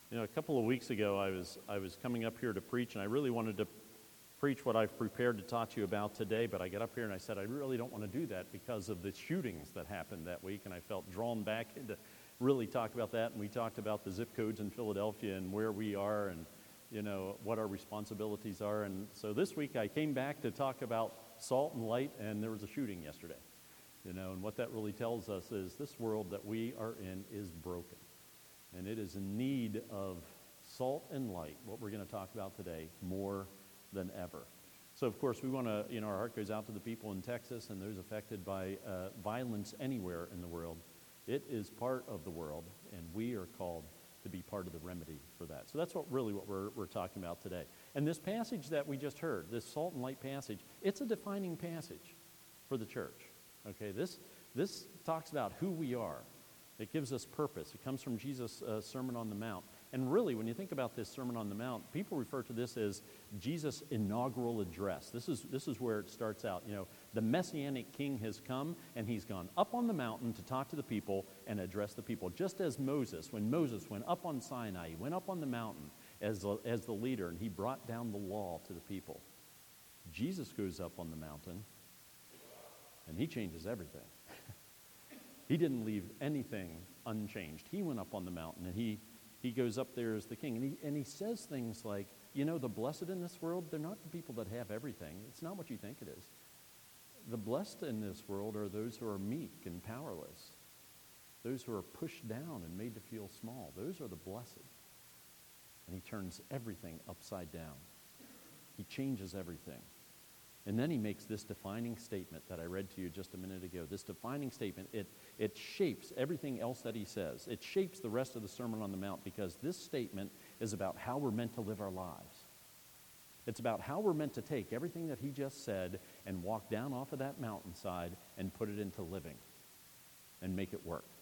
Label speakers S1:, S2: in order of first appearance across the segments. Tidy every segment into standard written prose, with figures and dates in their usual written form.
S1: A couple of weeks ago, I was coming up here to preach, and I really wanted to preach what I've prepared to talk to you about today, but I got up here and I said, I really don't want to do that because of the shootings that happened that week, and I felt drawn back into really talk about that, and we talked about the zip codes in Philadelphia and where we are and, what our responsibilities are. And so this week I came back to talk about salt and light, and there was a shooting yesterday, and what that really tells us is this world that we are in is broken. And it is in need of salt and light, what we're going to talk about today, more than ever. So, of course, we want to, our heart goes out to the people in Texas and those affected by violence anywhere in the world. It is part of the world, and we are called to be part of the remedy for that. So that's what we're talking about today. And this passage that we just heard, this salt and light passage, it's a defining passage for the church. Okay, this talks about who we are. It gives us purpose. It comes from Jesus' Sermon on the Mount. And really, when you think about this Sermon on the Mount, people refer to this as Jesus' inaugural address. This is where it starts out. The Messianic King has come, and he's gone up on the mountain to talk to the people and address the people. Just as Moses, when Moses went up on Sinai, he went up on the mountain as the leader, and he brought down the law to the people. Jesus goes up on the mountain, and he changes everything. He didn't leave anything unchanged. He went up on the mountain, and he goes up there as the king. And he says things like, the blessed in this world, they're not the people that have everything. It's not what you think it is. The blessed in this world are those who are meek and powerless, those who are pushed down and made to feel small. Those are the blessed. And he turns everything upside down. He changes everything. And then he makes this defining statement that I read to you just a minute ago. This defining statement, it shapes everything else that he says. It shapes the rest of the Sermon on the Mount, because this statement is about how we're meant to live our lives. It's about how we're meant to take everything that he just said and walk down off of that mountainside and put it into living and make it work.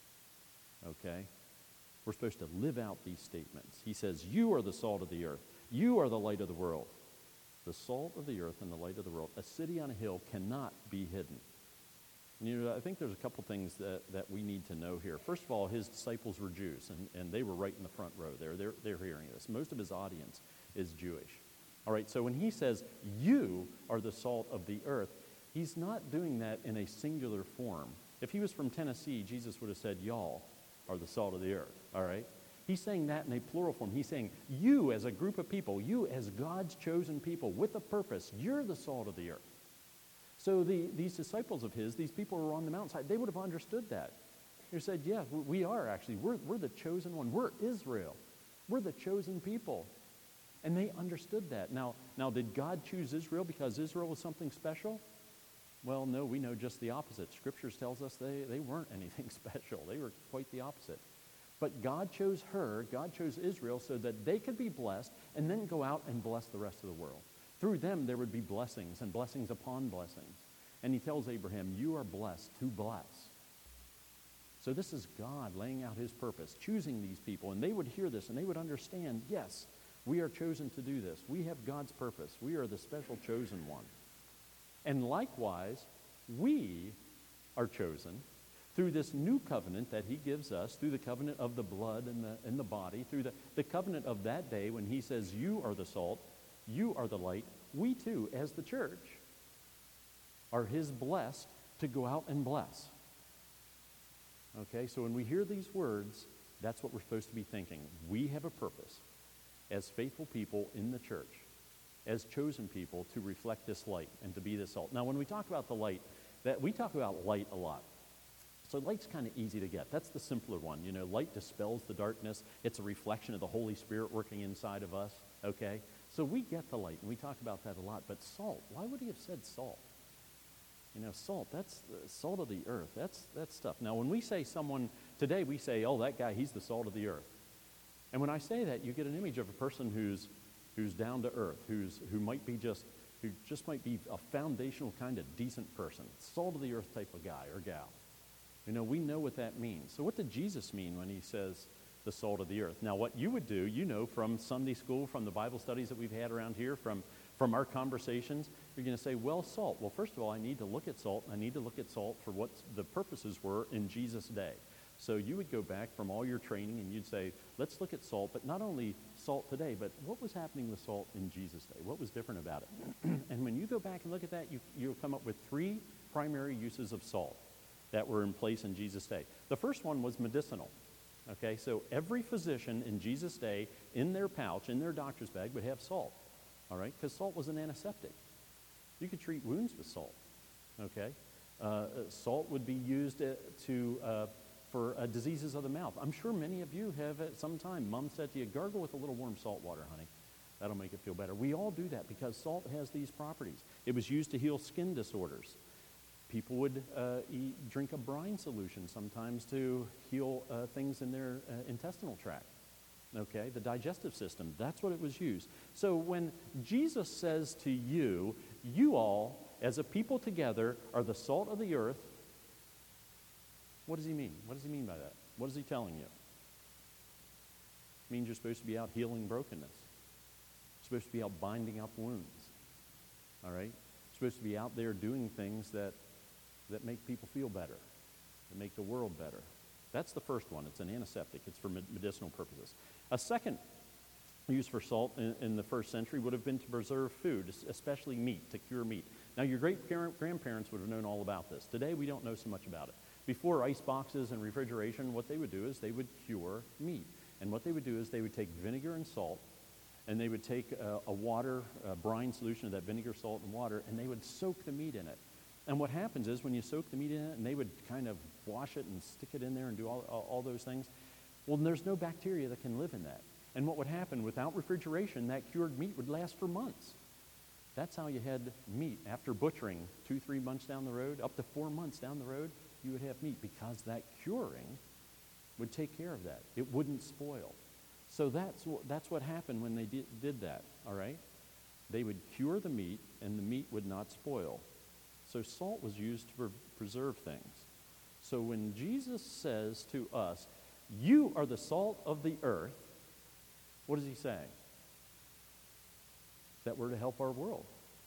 S1: Okay? We're supposed to live out these statements. He says, you are the salt of the earth. You are the light of the world. The salt of the earth and the light of the world. A city on a hill cannot be hidden. And, I think there's a couple things that we need to know here. First of all, his disciples were Jews, and they were right in the front row there. They're hearing this. Most of his audience is Jewish. All right, so when he says, you are the salt of the earth, he's not doing that in a singular form. If he was from Tennessee, Jesus would have said, y'all are the salt of the earth. All right? He's saying that in a plural form. He's saying, you as a group of people, you as God's chosen people with a purpose, you're the salt of the earth. So these disciples of his, these people who were on the mountainside, they would have understood that. They said, yeah, we are actually. We're the chosen one. We're Israel. We're the chosen people. And they understood that. Now, did God choose Israel because Israel was something special? Well, no, we know just the opposite. Scriptures tells us they weren't anything special. They were quite the opposite. But God chose Israel so that they could be blessed and then go out and bless the rest of the world. Through them, there would be blessings and blessings upon blessings. And he tells Abraham, you are blessed to bless. So this is God laying out his purpose, choosing these people. And they would hear this and they would understand, yes, we are chosen to do this. We have God's purpose. We are the special chosen one. And likewise, we are chosen through this new covenant that he gives us, through the covenant of the blood and the body, through the covenant of that day when he says, you are the salt, you are the light. We too, as the church, are his blessed to go out and bless. Okay, so when we hear these words, that's what we're supposed to be thinking. We have a purpose as faithful people in the church, as chosen people, to reflect this light and to be the salt. Now, when we talk about the light, we talk about light a lot. So light's kind of easy to get. That's the simpler one. Light dispels the darkness. It's a reflection of the Holy Spirit working inside of us, okay? So we get the light, and we talk about that a lot. But salt, why would he have said salt? Salt, that's the salt of the earth. That's stuff. Now, when we say someone, today we say, oh, that guy, he's the salt of the earth. And when I say that, you get an image of a person who's down to earth, who just might be a foundational kind of decent person, salt of the earth type of guy or gal. We know what that means. So what did Jesus mean when he says the salt of the earth? Now, what you would do, from Sunday school, from the Bible studies that we've had around here, from our conversations, you're going to say, well, salt. Well, first of all, I need to look at salt. I need to look at salt for what the purposes were in Jesus' day. So you would go back from all your training and you'd say, let's look at salt, but not only salt today, but what was happening with salt in Jesus' day? What was different about it? And when you go back and look at that, you'll come up with 3 primary uses of salt that were in place in Jesus' day. The first one was medicinal. Okay, so every physician in Jesus' day, in their pouch, in their doctor's bag, would have salt. All right, because salt was an antiseptic. You could treat wounds with salt. Okay, salt would be used for diseases of the mouth. I'm sure many of you have at some time. Mom said to you, gargle with a little warm salt water, honey. That'll make it feel better. We all do that because salt has these properties. It was used to heal skin disorders. People would drink a brine solution sometimes to heal things in their intestinal tract. Okay, the digestive system, that's what it was used. So when Jesus says to you, you all, as a people together, are the salt of the earth, what does he mean? What does he mean by that? What is he telling you? It means you're supposed to be out healing brokenness. You're supposed to be out binding up wounds. All right? You're supposed to be out there doing things that make people feel better, that make the world better. That's the first one. It's an antiseptic. It's for medicinal purposes. A second use for salt in the first century would have been to preserve food, especially meat, to cure meat. Now, your great-grandparents would have known all about this. Today, we don't know so much about it. Before ice boxes and refrigeration, what they would do is they would cure meat. And what they would do is they would take vinegar and salt, and they would take a brine solution of that vinegar, salt, and water, and they would soak the meat in it. And what happens is when you soak the meat in it, and they would kind of wash it and stick it in there and do all those things, well, there's no bacteria that can live in that. And what would happen, without refrigeration, that cured meat would last for months. That's how you had meat after butchering 2-3 months down the road, up to 4 months down the road, you would have meat because that curing would take care of that. It wouldn't spoil. So that's what happened when they did that, all right? They would cure the meat, and the meat would not spoil. So salt was used to preserve things. So when Jesus says to us, you are the salt of the earth, what is he saying? That we're to help our world.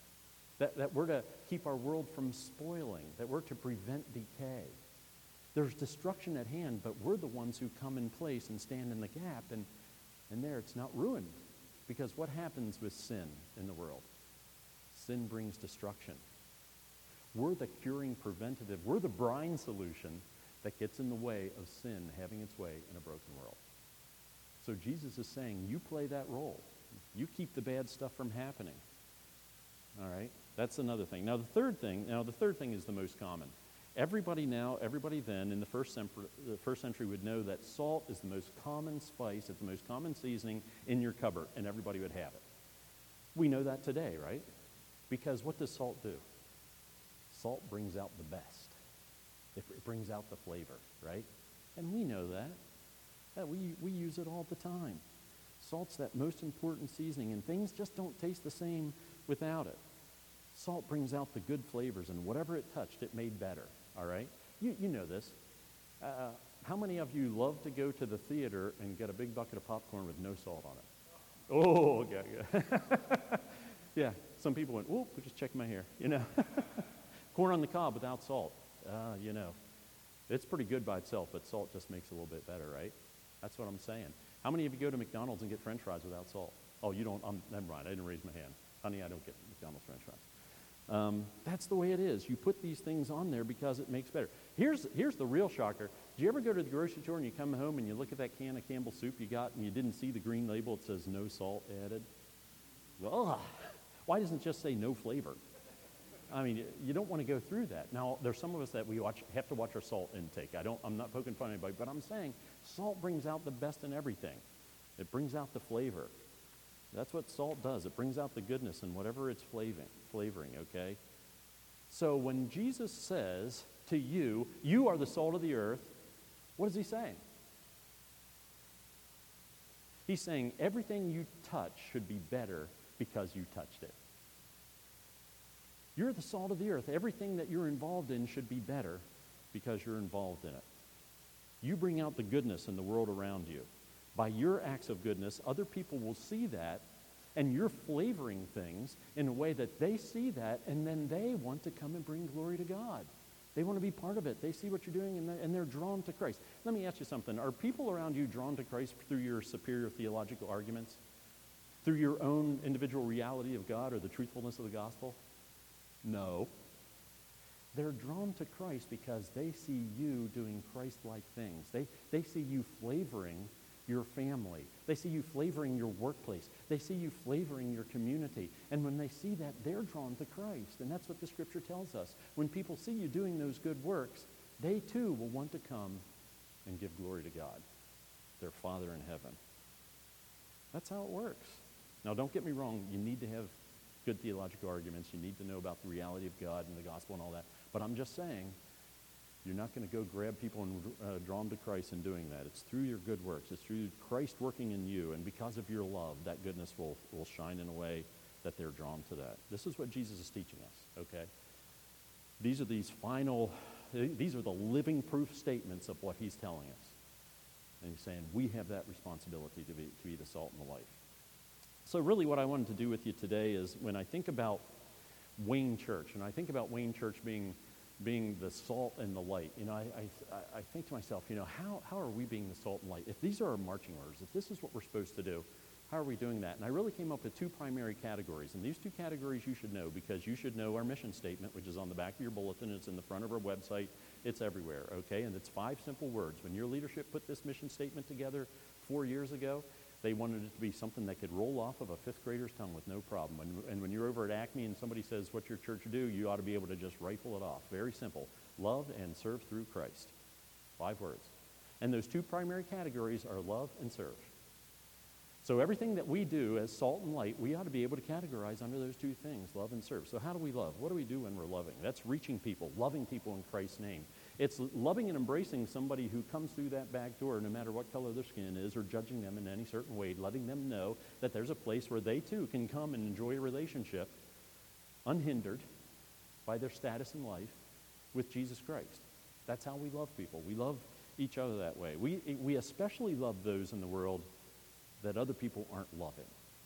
S1: That we're to keep our world from spoiling. That we're to prevent decay. There's destruction at hand, but we're the ones who come in place and stand in the gap, and there it's not ruined. Because what happens with sin in the world? Sin brings destruction. We're the curing preventative. We're the brine solution that gets in the way of sin having its way in a broken world. So Jesus is saying, you play that role. You keep the bad stuff from happening. All right? That's another thing. Now the third thing is the most common. Everybody then in the first century would know that salt is the most common spice, it's the most common seasoning in your cupboard, and everybody would have it. We know that today, right? Because what does salt do? Salt brings out the best. It brings out the flavor, right? And we know that we use it all the time. Salt's that most important seasoning, and things just don't taste the same without it. Salt brings out the good flavors, and whatever it touched, it made better, all right? You know this. How many of you love to go to the theater and get a big bucket of popcorn with no salt on it? Oh, okay. Yeah, some people went, oh, just checking my hair, you know. Corn on the cob without salt, you know. It's pretty good by itself, but salt just makes it a little bit better, right? That's what I'm saying. How many of you go to McDonald's and get French fries without salt? Oh, you don't, never mind, I didn't raise my hand. Honey, I don't get McDonald's French fries. That's the way it is. You put these things on there because it makes better. Here's the real shocker. Do you ever go to the grocery store and you come home and you look at that can of Campbell's soup you got and you didn't see the green label that says no salt added? Well, why doesn't it just say no flavor? I mean, you don't want to go through that. Now, there's some of us that have to watch our salt intake. I'm not poking fun at anybody, but I'm saying salt brings out the best in everything. It brings out the flavor. That's what salt does. It brings out the goodness in whatever it's flavoring, okay? So when Jesus says to you, you are the salt of the earth, what is he saying? He's saying everything you touch should be better because you touched it. You're the salt of the earth. Everything that you're involved in should be better because you're involved in it. You bring out the goodness in the world around you. By your acts of goodness, other people will see that, and you're flavoring things in a way that they see that, and then they want to come and bring glory to God. They want to be part of it. They see what you're doing, and they're drawn to Christ. Let me ask you something. Are people around you drawn to Christ through your superior theological arguments? Through your own individual reality of God or the truthfulness of the gospel? No. They're drawn to Christ because they see you doing Christ-like things. They see you flavoring your family. They see you flavoring your workplace. They see you flavoring your community. And when they see that, they're drawn to Christ. And that's what the Scripture tells us. When people see you doing those good works, they too will want to come and give glory to God, their Father in heaven. That's how it works. Now, don't get me wrong. You need to have good theological arguments. You need to know about the reality of God and the gospel and all that. But I'm just saying, you're not going to go grab people and draw them to Christ in doing that. It's through your good works. It's through Christ working in you. And because of your love, that goodness will shine in a way that they're drawn to that. This is what Jesus is teaching us, okay? These are the living proof statements of what he's telling us. And he's saying we have that responsibility to be the salt and the light. So really what I wanted to do with you today is when I think about Wayne Church, and I think about Wayne Church being the salt and the light, I think to myself, how are we being the salt and light? If these are our marching orders, if this is what we're supposed to do, how are we doing that? And I really came up with two primary categories. And these two categories you should know because you should know our mission statement, which is on the back of your bulletin. It's in the front of our website. It's everywhere, okay? And it's 5 simple words. When your leadership put this mission statement together 4 years ago, they wanted it to be something that could roll off of a 5th grader's tongue with no problem. And when you're over at Acme and somebody says, what's your church do? You ought to be able to just rifle it off. Very simple. Love and serve through Christ. 5 words. And those two primary categories are love and serve. So everything that we do as salt and light, we ought to be able to categorize under those two things, love and serve. So how do we love? What do we do when we're loving? That's reaching people, loving people in Christ's name. It's loving and embracing somebody who comes through that back door, no matter what color their skin is, or judging them in any certain way, letting them know that there's a place where they too can come and enjoy a relationship unhindered by their status in life with Jesus Christ. That's how we love people. We love each other that way. We especially love those in the world that other people aren't loving.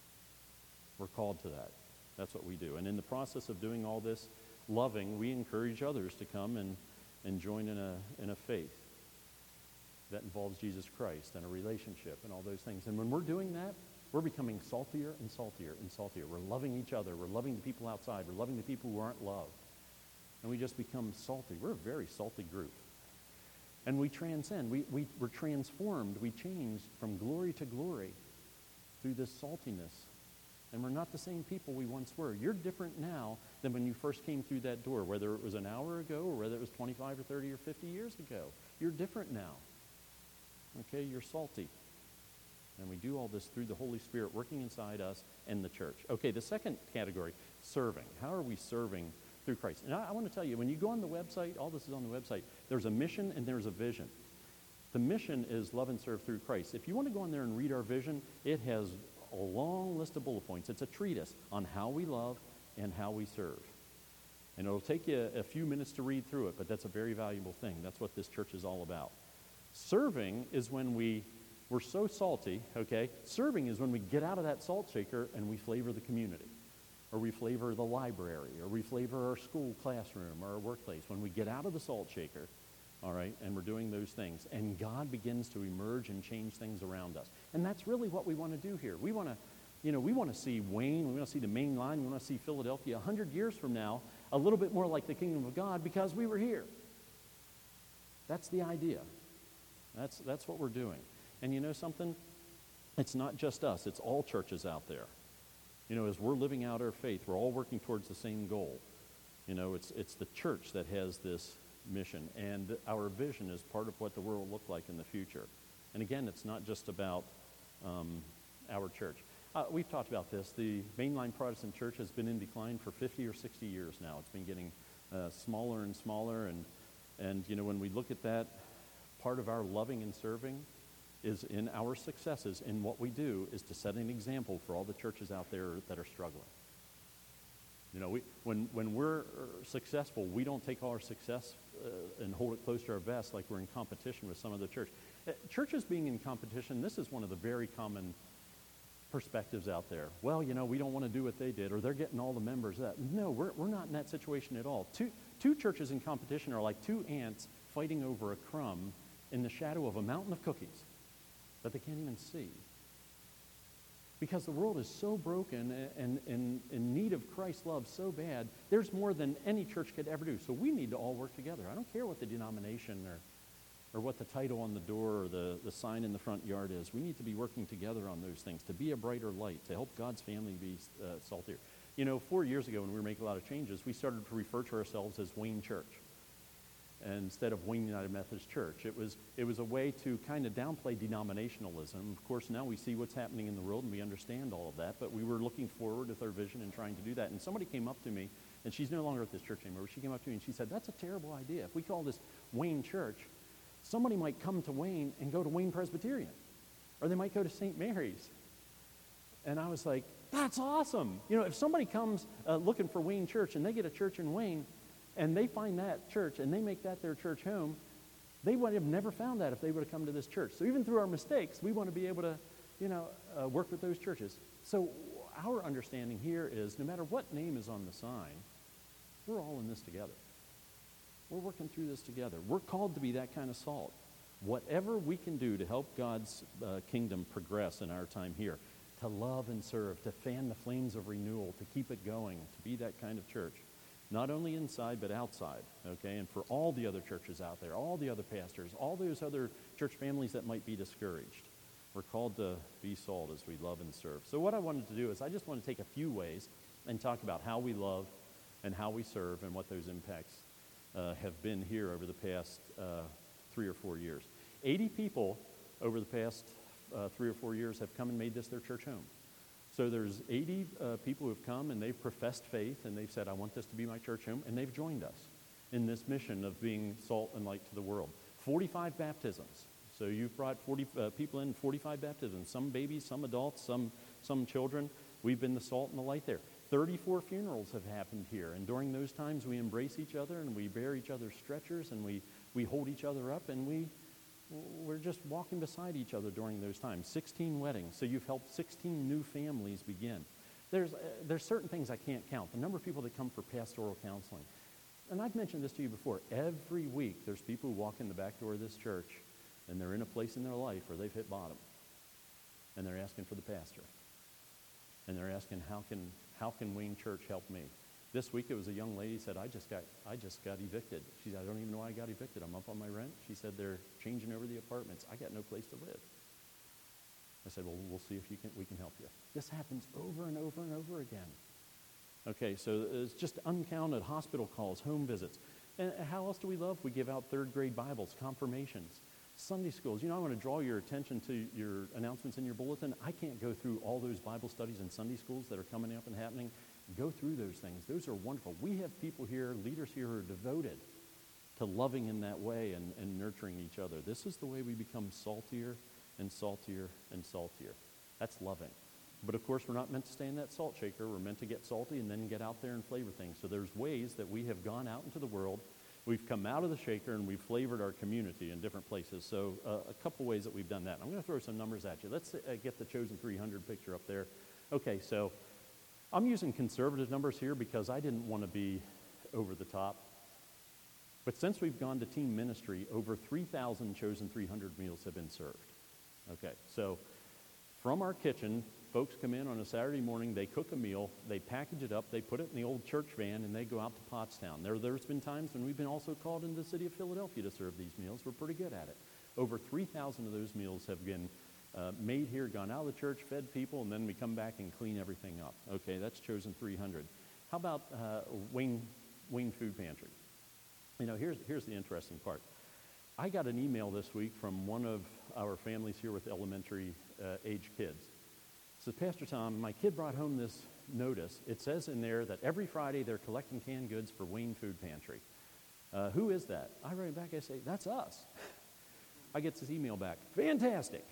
S1: We're called to that. That's what we do. And in the process of doing all this loving, we encourage others to come and join in a faith that involves Jesus Christ and a relationship and all those things. And when we're doing that, we're becoming saltier and saltier and saltier. We're loving each other. We're loving the people outside. We're loving the people who aren't loved. And we just become salty. We're a very salty group. And we transcend. We're transformed. We change from glory to glory through this saltiness. And we're not the same people we once were. You're different now than when you first came through that door, whether it was an hour ago or whether it was 25 or 30 or 50 years ago. You're different now. Okay, you're salty. And we do all this through the Holy Spirit working inside us and the church. Okay, the second category, serving. How are we serving through Christ? And I want to tell you, when you go on the website, all this is on the website, there's a mission and there's a vision. The mission is love and serve through Christ. If you want to go in there and read our vision, it has a long list of bullet points. It's a treatise on how we love and how we serve. And it'll take you a few minutes to read through it, but that's a very valuable thing. That's what this church is all about. Serving is when we're so salty, okay? Serving is when we get out of that salt shaker and we flavor the community, or we flavor the library, or we flavor our school classroom or our workplace. When we get out of the salt shaker, all right, and we're doing those things, and God begins to emerge and change things around us. And that's really what we want to do here. We want to see Wayne, we want to see the main line, we want to see Philadelphia 100 years from now a little bit more like the kingdom of God because we were here. That's the idea. That's what we're doing. And you know something? It's not just us. It's all churches out there. As we're living out our faith, we're all working towards the same goal. It's the church that has this mission, and our vision is part of what the world will look like in the future. And again, it's not just about our church. We've talked about this. The mainline Protestant church has been in decline for 50 or 60 years now. It's been getting smaller and smaller, and when we look at that, part of our loving and serving is in our successes in what we do is to set an example for all the churches out there that are struggling. When we're successful, we don't take all our success and hold it close to our vest like we're in competition with some other church. Churches being in competition, this is one of the very common perspectives out there. Well, we don't want to do what they did, or they're getting all the members. No, we're not in that situation at all. Two churches in competition are like two ants fighting over a crumb in the shadow of a mountain of cookies that they can't even see. Because the world is so broken and in need of Christ's love so bad, there's more than any church could ever do. So we need to all work together. I don't care what the denomination or what the title on the door or the sign in the front yard is. We need to be working together on those things, to be a brighter light, to help God's family be saltier. 4 years ago when we were making a lot of changes, we started to refer to ourselves as Wayne Church instead of Wayne United Methodist Church. It was a way to kind of downplay denominationalism. Of course, now we see what's happening in the world and we understand all of that, but we were looking forward with our vision and trying to do that. And somebody came up to me, and she's no longer at this church anymore. She came up to me and she said, "That's a terrible idea. If we call this Wayne Church, somebody might come to Wayne and go to Wayne Presbyterian, or they might go to St. Mary's." And I was like, that's awesome. If somebody comes looking for Wayne Church and they get a church in Wayne and they find that church and they make that their church home, they would have never found that if they would have come to this church. So even through our mistakes, we want to be able to, work with those churches. So our understanding here is no matter what name is on the sign, we're all in this together. We're working through this together. We're called to be that kind of salt. Whatever we can do to help God's kingdom progress in our time here, to love and serve, to fan the flames of renewal, to keep it going, to be that kind of church, not only inside but outside, okay? And for all the other churches out there, all the other pastors, all those other church families that might be discouraged, we're called to be salt as we love and serve. So what I wanted to do is I just want to take a few ways and talk about how we love and how we serve and what those impacts have been here over the past 3 or 4 years. 80 people over the past 3 or 4 years have come and made this their church home. So there's 80 people who have come and they've professed faith and they've said, I want this to be my church home, and they've joined us in this mission of being salt and light to the world. 45 baptisms. So you've brought 40 people in, 45 baptisms, some babies, some adults, some children. We've been the salt and the light there. 34 funerals have happened here, and during those times we embrace each other and we bear each other's stretchers and we hold each other up, and we're just walking beside each other during those times. 16 weddings. So you've helped 16 new families begin. There's certain things I can't count. The number of people that come for pastoral counseling. And I've mentioned this to you before. Every week there's people who walk in the back door of this church and they're in a place in their life where they've hit bottom. And they're asking for the pastor. And they're asking, how can Wayne Church help me? This week it was a young lady said, I just got evicted. She said, I don't even know why I got evicted. I'm up on my rent. She said, they're changing over the apartments. I got no place to live. I said, well, we'll see if we can help you. This happens over and over and over again. Okay, so it's just uncounted hospital calls, home visits. And how else do we love? We give out 3rd grade Bibles, confirmations, Sunday schools. I want to draw your attention to your announcements in your bulletin. I can't go through all those Bible studies and Sunday schools that are coming up and happening. Go through those things. Those are wonderful. We have people here, leaders here, who are devoted to loving in that way and nurturing each other. This is the way we become saltier and saltier and saltier. That's loving. But of course, we're not meant to stay in that salt shaker. We're meant to get salty and then get out there and flavor things. So there's ways that we have gone out into the world. We've come out of the shaker and we've flavored our community in different places. So a couple ways that we've done that. I'm going to throw some numbers at you. Let's get the Chosen 300 picture up there. Okay, so I'm using conservative numbers here because I didn't want to be over the top. But since we've gone to team ministry, over 3,000 Chosen 300 meals have been served. Okay, so from our kitchen, folks come in on a Saturday morning, they cook a meal, they package it up, they put it in the old church van, and they go out to Pottstown. There's been times when we've been also called into the city of Philadelphia to serve these meals. We're pretty good at it. Over 3,000 of those meals have been made here, gone out of the church, fed people, and then we come back and clean everything up. Okay, that's Chosen 300. How about Wayne Food Pantry? Here's the interesting part. I got an email this week from one of our families here with elementary age kids. It says, Pastor Tom, my kid brought home this notice. It says in there that every Friday they're collecting canned goods for Wayne Food Pantry. Who is that? I write back, I say, that's us. I get this email back. Fantastic.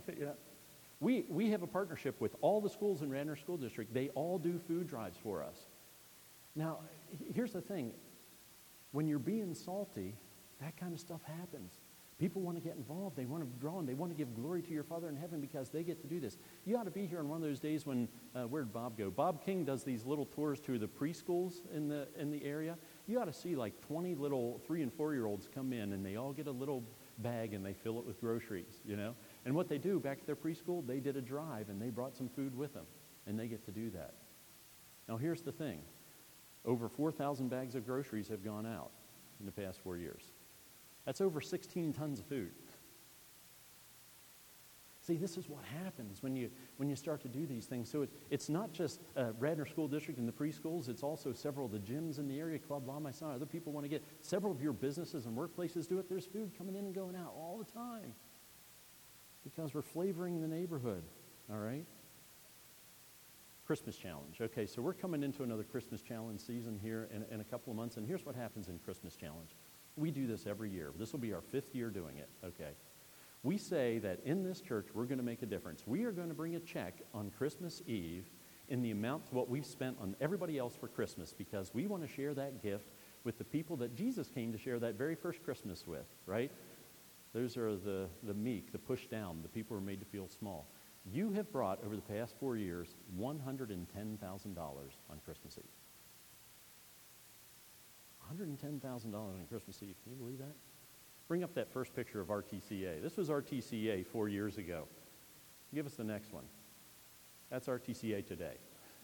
S1: We have a partnership with all the schools in Radnor School District. They all do food drives for us. Now, here's the thing. When you're being salty, that kind of stuff happens. People want to get involved. They want to draw, and they want to give glory to your Father in heaven because they get to do this. You ought to be here on one of those days when, where'd Bob go? Bob King does these little tours to the preschools in the area. You ought to see like 20 little 3 and 4-year-olds come in, and they all get a little bag and they fill it with groceries, you know. And what they do back at their preschool, they did a drive and they brought some food with them, and they get to do that. Now here's the thing. Over 4,000 bags of groceries have gone out in the past 4 years. That's over 16 tons of food. See, this is what happens when you start to do these things. So it's not just Radnor School District and the preschools. It's also several of the gyms in the area, Club La Maison. Other people want to get. Several of your businesses and workplaces do it. There's food coming in and going out all the time because we're flavoring the neighborhood, all right? Christmas challenge. Okay, so we're coming into another Christmas challenge season here in a couple of months, and here's what happens in Christmas challenge. We do this every year. This will be our 5th year doing it, okay? We say that in this church, we're going to make a difference. We are going to bring a check on Christmas Eve in the amount of what we've spent on everybody else for Christmas, because we want to share that gift with the people that Jesus came to share that very first Christmas with, right? Those are the meek, the pushed down, the people who are made to feel small. You have brought, over the past 4 years, $110,000 on Christmas Eve. $110,000 on Christmas Eve. Can you believe that? Bring up that first picture of RTCA. This was RTCA 4 years ago. Give us the next one. That's RTCA today.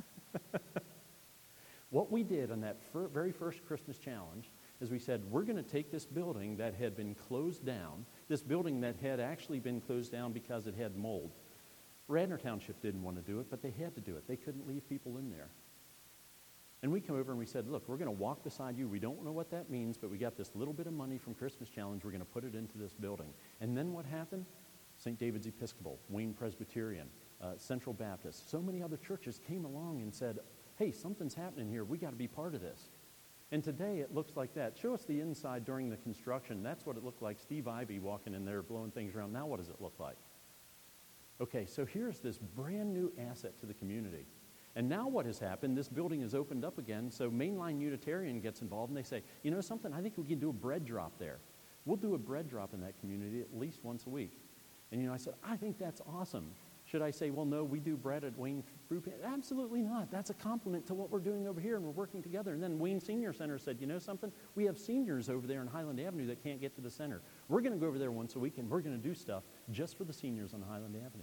S1: What we did on that very first Christmas challenge is we said, we're going to take this building that had been closed down, this building that had actually been closed down because it had mold. Radnor Township didn't want to do it, but they had to do it. They couldn't leave people in there. And we come over and we said, look, we're going to walk beside you. We don't know what that means, but we got this little bit of money from Christmas Challenge. We're going to put it into this building. And then what happened? St. David's Episcopal, Wayne Presbyterian, Central Baptist, so many other churches came along and said, hey, something's happening here. We got to be part of this. And today it looks like that. Show us the inside during the construction. That's what it looked like. Steve Ivy walking in there blowing things around. Now what does it look like? Okay, so here's this brand new asset to the community. And now what has happened, this building is opened up again, so Mainline Unitarian gets involved, and they say, you know something, I think we can do a bread drop there. We'll do a bread drop in that community at least once a week. And, you know, I said, I think that's awesome. Should I say, well, no, we do bread at Wayne Brew Pantry? Absolutely not. That's a compliment to what we're doing over here, and we're working together. And then Wayne Senior Center said, you know something, we have seniors over there on Highland Avenue that can't get to the center. We're going to go over there once a week, and we're going to do stuff just for the seniors on Highland Avenue.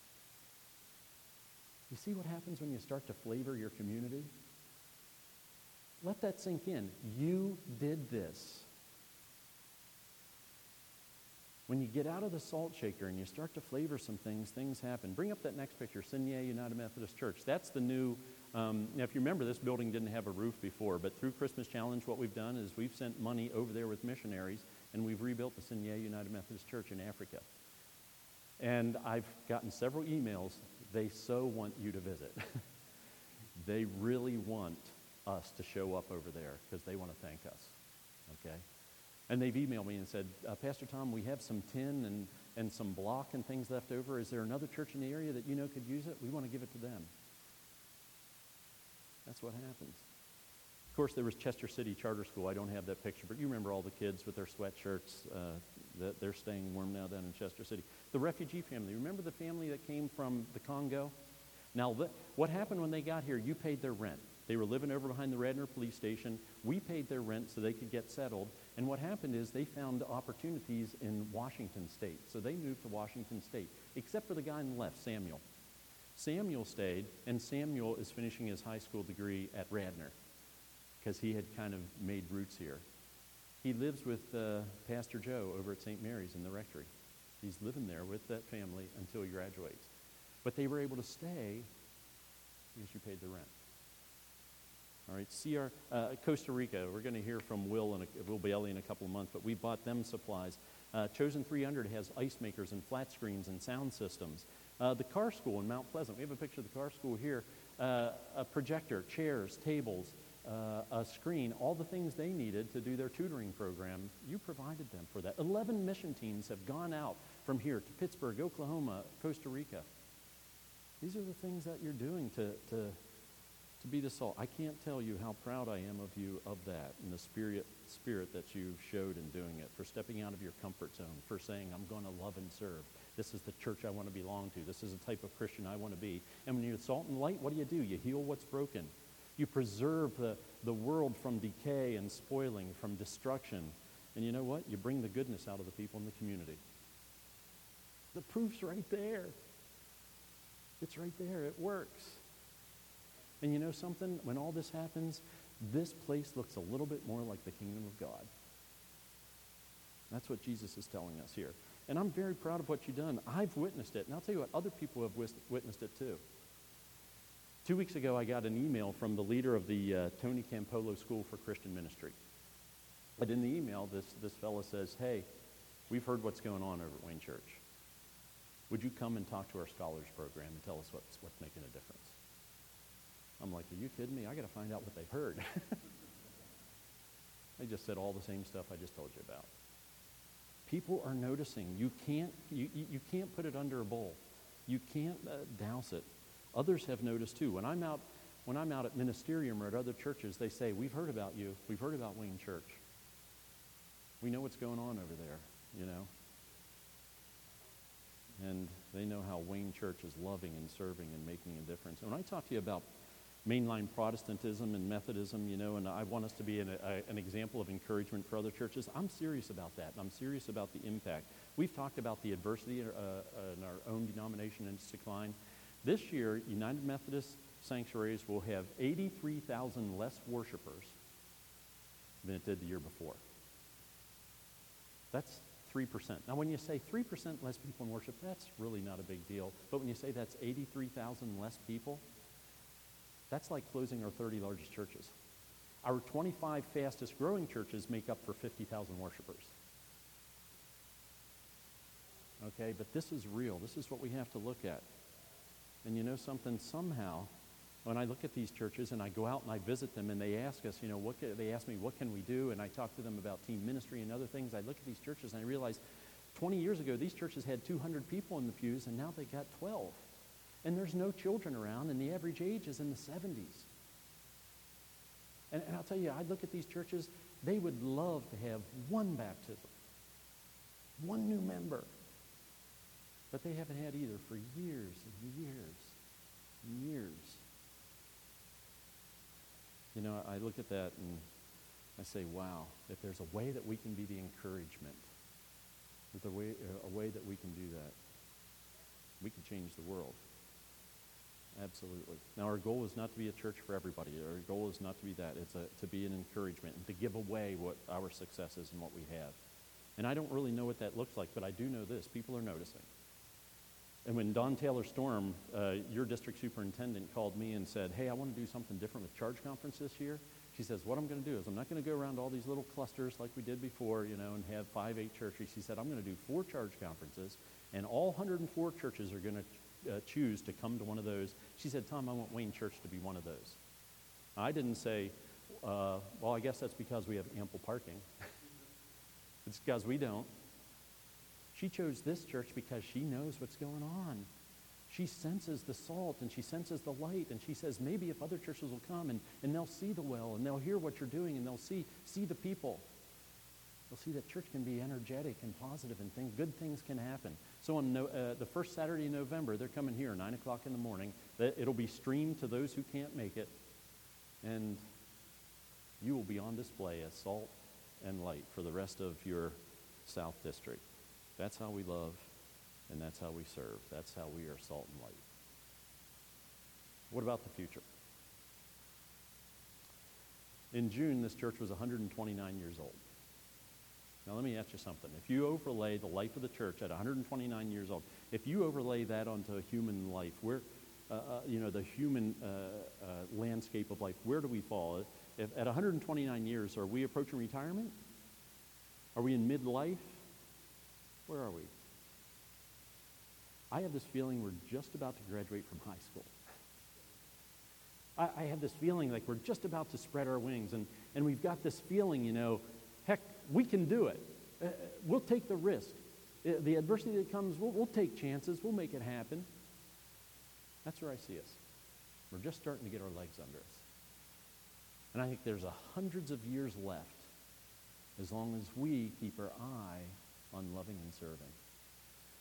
S1: You see what happens when you start to flavor your community? Let that sink in. You did this. When you get out of the salt shaker and you start to flavor some things, things happen. Bring up that next picture, Signier United Methodist Church. That's the new, now if you remember, this building didn't have a roof before, but through Christmas Challenge, what we've done is we've sent money over there with missionaries, and we've rebuilt the Signier United Methodist Church in Africa. And I've gotten several emails. They so want you to visit. They really want us to show up over there because they want to thank us, okay? And they've emailed me and said, Pastor Tom, we have some tin and some block and things left over. Is there another church in the area that you know could use it? We want to give it to them. That's what happens. Of course, there was Chester City Charter School. I don't have that picture, but you remember all the kids with their sweatshirts. That they're staying warm now down in Chester City. The refugee family. Remember the family that came from the Congo? Now, what happened when they got here? You paid their rent. They were living over behind the Radnor police station. We paid their rent so they could get settled. And what happened is they found opportunities in Washington State. So they moved to Washington State, except for the guy on the left, Samuel. Samuel stayed, and Samuel is finishing his high school degree at Radnor because he had kind of made roots here. He lives with Pastor Joe over at St. Mary's in the rectory. He's living there with that family until he graduates. But they were able to stay because you paid the rent. All right, Costa Rica. We're going to hear from Will Bailey in a couple of months, but we bought them supplies. Chosen 300 has ice makers and flat screens and sound systems. The car school in Mount Pleasant. We have a picture of the car school here. A projector, chairs, tables, a screen, all the things they needed to do their tutoring program, you provided them for that. 11 mission teams have gone out from here to Pittsburgh, Oklahoma, Costa Rica. These are the things that you're doing to be the salt. I can't tell you how proud I am of you of that and the spirit that you showed in doing it, for stepping out of your comfort zone, for saying, I'm going to love and serve. This is the church I want to belong to. This is the type of Christian I want to be. And when you're salt and light, what do? You heal what's broken. You preserve the world from decay and spoiling, from destruction. And you know what? You bring the goodness out of the people in the community. The proof's right there. It's right there. It works. And you know something? When all this happens, this place looks a little bit more like the kingdom of God. That's what Jesus is telling us here. And I'm very proud of what you've done. I've witnessed it. And I'll tell you what, other people have witnessed it too. 2 weeks ago, I got an email from the leader of the Tony Campolo School for Christian Ministry. But in the email, this fellow says, hey, we've heard what's going on over at Wayne Church. Would you come and talk to our scholars program and tell us what's making a difference? I'm like, are you kidding me? I got to find out what they've heard. They just said all the same stuff I just told you about. People are noticing. You can't put it under a bowl. You can't douse it. Others have noticed too. When I'm out at Ministerium or at other churches, they say, we've heard about you. We've heard about Wayne Church. We know what's going on over there, you know. And they know how Wayne Church is loving and serving and making a difference. And when I talk to you about mainline Protestantism and Methodism, you know, and I want us to be an example of encouragement for other churches, I'm serious about that. And I'm serious about the impact. We've talked about the adversity in our own denomination in its decline. This year, United Methodist Sanctuaries will have 83,000 less worshipers than it did the year before. That's 3%. Now, when you say 3% less people in worship, that's really not a big deal. But when you say that's 83,000 less people, that's like closing our 30 largest churches. Our 25 fastest growing churches make up for 50,000 worshipers. Okay, but this is real. This is what we have to look at. And you know something, somehow, when I look at these churches and I go out and I visit them and they ask us, you know, they ask me, what can we do? And I talk to them about team ministry and other things. I look at these churches and I realize 20 years ago, these churches had 200 people in the pews and now they got 12. And there's no children around and the average age is in the 70s. And I'll tell you, I look at these churches, they would love to have one baptism, one new member. But they haven't had either for years and years and years. You know, I look at that and I say, wow, if there's a way that we can be the encouragement, if there's a way that we can do that, we can change the world. Absolutely. Now, our goal is not to be a church for everybody. Our goal is not to be that. It's to be an encouragement and to give away what our success is and what we have. And I don't really know what that looks like, but I do know this. People are noticing. And when Dawn Taylor Storm, your district superintendent, called me and said, hey, I want to do something different with Charge Conference this year, she says, what I'm going to do is I'm not going to go around all these little clusters like we did before, you know, and have 5, 8 churches. She said, I'm going to do 4 Charge Conferences, and all 104 churches are going to choose to come to one of those. She said, Tom, I want Wayne Church to be one of those. I didn't say, well, I guess that's because we have ample parking. It's because we don't. She chose this church because she knows what's going on. She senses the salt and she senses the light, and she says, maybe if other churches will come and they'll see the well and they'll hear what you're doing and they'll see the people. They'll see that church can be energetic and positive and good things can happen. So on the first Saturday in November, they're coming here 9 o'clock in the morning. It'll be streamed to those who can't make it, and you will be on display as salt and light for the rest of your South District. That's how we love, and that's how we serve. That's how we are salt and light. What about the future? In June, this church was 129 years old. Now, let me ask you something. If you overlay the life of the church at 129 years old, if you overlay that onto a human life, where, the human landscape of life, where do we fall? If at 129 years, are we approaching retirement? Are we in midlife? Where are we? I have this feeling we're just about to graduate from high school. I have this feeling like we're just about to spread our wings, and we've got this feeling, heck, we can do it. We'll take the risk. The adversity that comes, we'll take chances. We'll make it happen. That's where I see us. We're just starting to get our legs under us. And I think there's hundreds of years left as long as we keep our eye on loving and serving.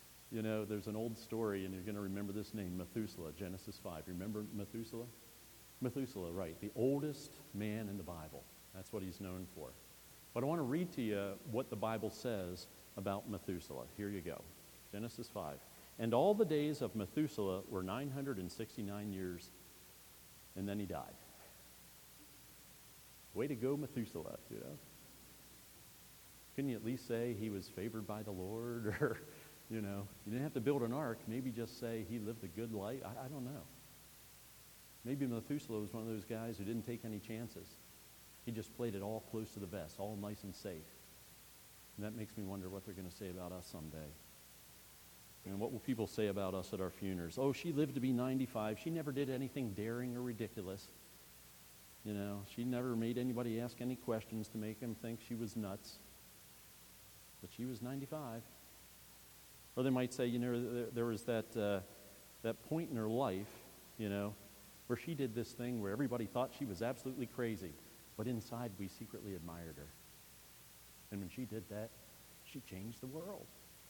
S1: There's an old story, and you're going to remember this name, Methuselah, Genesis 5. Remember Methuselah? Methuselah, right, the oldest man in the Bible. That's what he's known for. But I want to read to you what the Bible says about Methuselah. Here you go. Genesis 5. And all the days of Methuselah were 969 years, and then he died. Way to go, Methuselah, you know. Couldn't you at least say he was favored by the Lord? Or, you know, you didn't have to build an ark. Maybe just say he lived a good life. I don't know. Maybe Methuselah was one of those guys who didn't take any chances. He just played it all close to the vest, all nice and safe. And that makes me wonder what they're going to say about us someday. And what will people say about us at our funerals? Oh, she lived to be 95. She never did anything daring or ridiculous. You know, she never made anybody ask any questions to make them think she was nuts. But she was 95. Or they might say, you know, there was that point in her life, you know, where she did this thing where everybody thought she was absolutely crazy. But inside, we secretly admired her. And when she did that, she changed the world.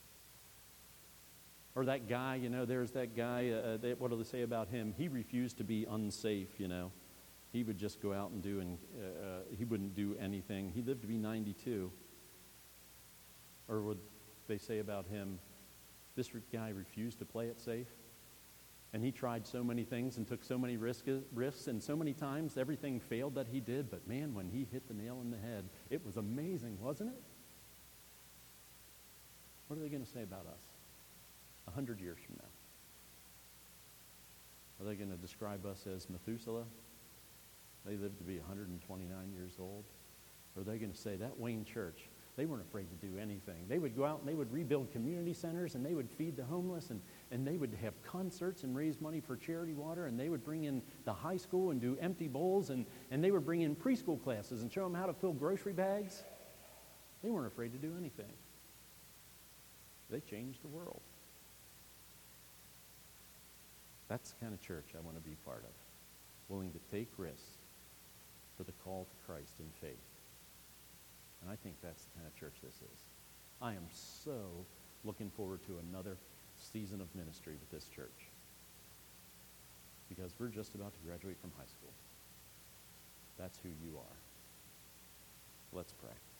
S1: Or that guy, you know, there's that guy, what do they say about him? He refused to be unsafe, you know. He would just go out and he wouldn't do anything. He lived to be 92. Or would they say about him, this guy refused to play it safe? And he tried so many things and took so many risks, and so many times everything failed that he did. But man, when he hit the nail in the head, it was amazing, wasn't it? What are they going to say about us 100 years from now? Are they going to describe us as Methuselah? They lived to be 129 years old. Or are they going to say, that Wayne Church, they weren't afraid to do anything. They would go out and they would rebuild community centers, and they would feed the homeless, and they would have concerts and raise money for charity water, and they would bring in the high school and do empty bowls, and they would bring in preschool classes and show them how to fill grocery bags. They weren't afraid to do anything. They changed the world. That's the kind of church I want to be part of, willing to take risks for the call to Christ in faith. And I think that's the kind of church this is. I am so looking forward to another season of ministry with this church, because we're just about to graduate from high school. That's who you are. Let's pray.